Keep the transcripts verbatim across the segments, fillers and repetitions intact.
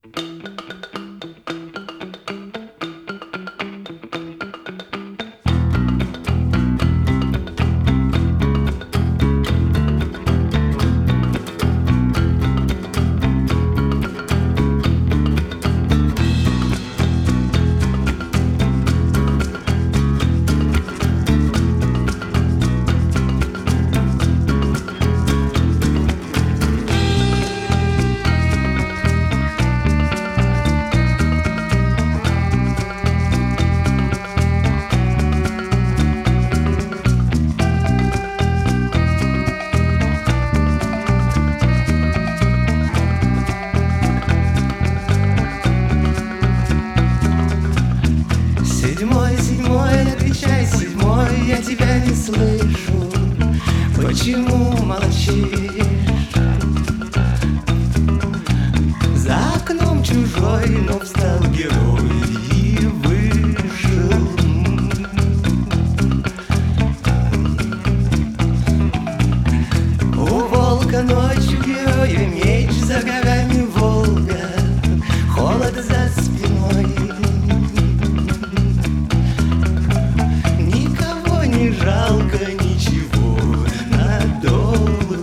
Седьмой, седьмой, отвечай, седьмой, я тебя не слышу. Почему молчишь? За окном чужой, но встал герой и вышел. У волка ночью героя меч, за горами Волга, холод за спиной. Не жалко ничего надолго.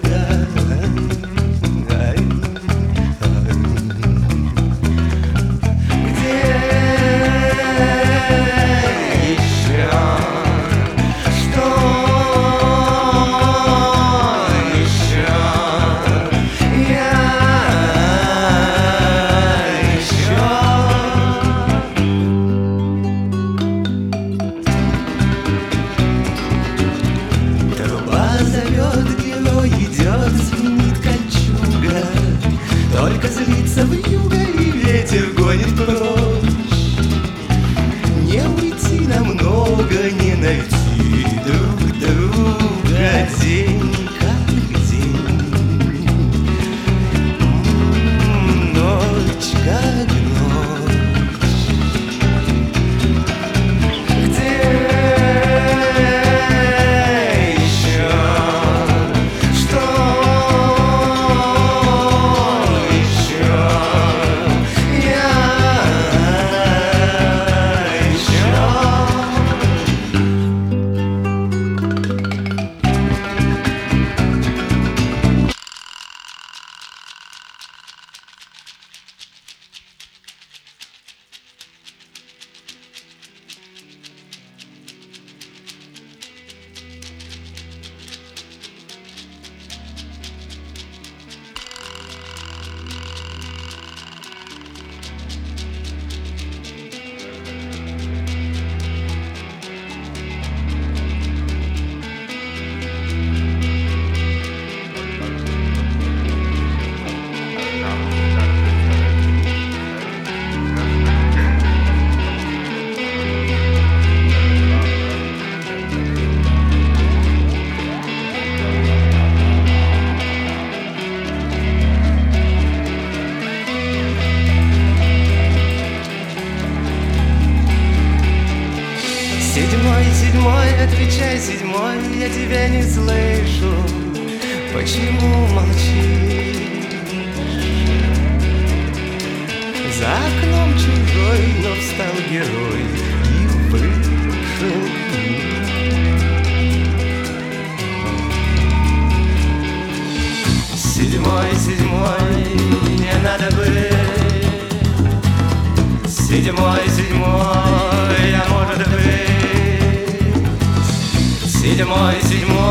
Ай, ай. Где еще? Что еще? Я еще. Зовет герой, идет, звенит кольчуга. Только злится вьюга и ветер гонит прочь. Не уйти намного, не найти друг друга. День как день, ночь как ночь. Седьмой, седьмой, отвечай, седьмой, я тебя не слышу. Почему молчишь? За окном чужой, но встал герой и вышел. Седьмой, седьмой, не надо быть. Седьмой, седьмой, я может быть. Седьмой, седьмой.